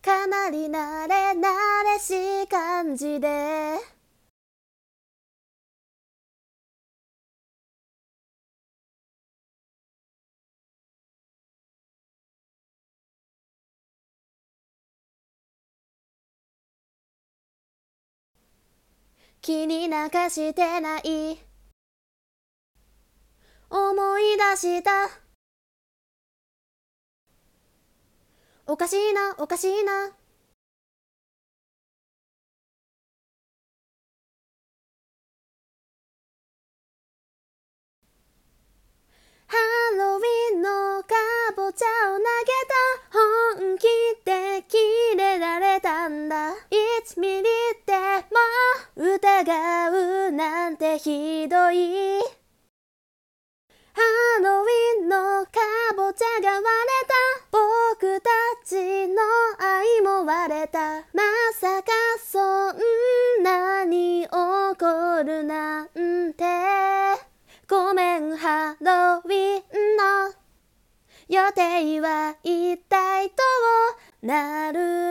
かなり慣れしい感じで気になんかしてない思い出したおかしいなおかしいなハロウィンのかぼちゃを投げた本気でキレられたんだ1ミリでも疑うなんてひどいハロウィンのかぼちゃが割れた僕たちの愛も割れたまさかそんなに怒るなんてごめんハロウィンの予定は一体どうなる